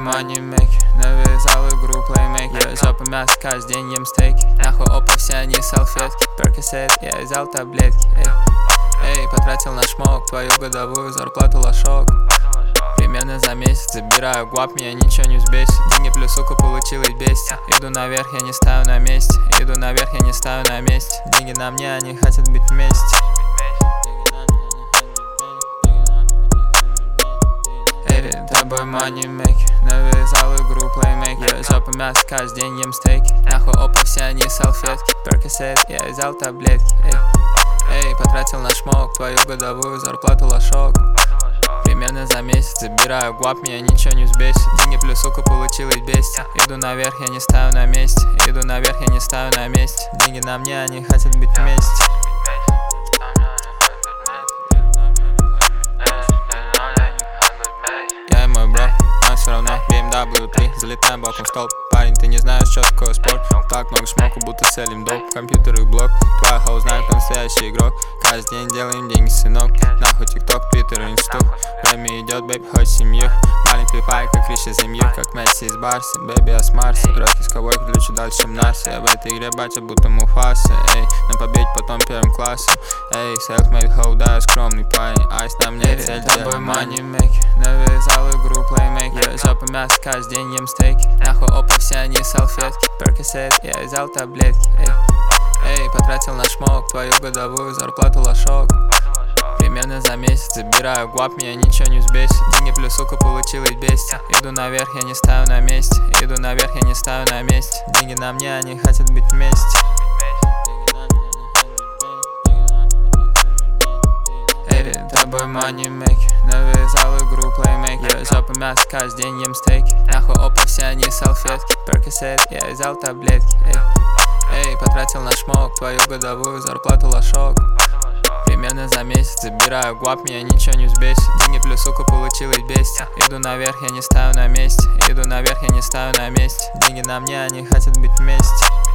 money make, навязал игру playmaker. Я жопа мясо, каждый день ем стейки. Нахуй опа, все они салфетки. Перкисет, я взял таблетки. Эй, потратил на шмок твою годовую зарплату лошок. Примерно за месяц забираю гуап, меня ничего не взбесит. Деньги плюс, сука, получилось бесить. Иду наверх, я не стою на месте. Иду наверх, я не стою на месте. Деньги на мне, они хотят быть вместе. Перед тобой money make, навязал игру playmaker. Я жопа мясо, каждый день ем стейки. Нахуй опа, все они салфетки. Перкисет, я взял таблетки. Эй, потратил на шмок твою годовую зарплату лошок. Примерно за месяц забираю гуап, меня ничего не взбесит. Деньги плюс, сука, получилось бесить. Иду наверх, я не стою на месте. Иду наверх, я не стою на месте. Деньги на мне, они хотят быть вместе. Я и мой бро, но все равно BMW 3. Залетаем боком в столб. Парень, ты не знаешь, что такое спорт. Так много шмоку, будто целим доп. Компьютер и блок. Твоя хоу знает, кто настоящий игрок. Каждый день делаем деньги, сынок. Нахуй тикток, твиттер, инсту. Время идет, бэйб, хоть семью. Маленький файк, как Риша земью. Как Месси из Барса, бэйби, я с Марса. Роки с ковой, ключу дальше, чем НАСА. Я в этой игре батя, будто Муфаса. Эй, на победе потом первым классом. Эй, self-made хоу, да, я скромный парень. Айс на мне цель, тобой money make, навязал игру playmaker. Я жопа мясо, каждый день ем стейки. Нахуй опа, все они салфетки. Перкисет, я взял таблетки. Эй, потратил на шмок твою годовую зарплату лошок. Примерно за месяц забираю гуап, меня ничего не взбесит. Деньги плюс, сука, получилось бесить. Иду наверх, я не стою на месте. Иду наверх, я не стою на месте. Деньги на мне, они хотят быть вместе. Перед тобой money make, навязал игру playmaker. Я жопа мясо, каждый день ем стейки. Нахуй опа, все они салфетки. Перкисет, я взял таблетки. Эй, потратил на шмок твою годовую зарплату лошок. Примерно за месяц забираю гуап, меня ничего не взбесит. Деньги плюс, сука, получилось бесить. Иду наверх, я не стою на месте. Иду наверх, я не стою на месте. Деньги на мне, они хотят быть вместе.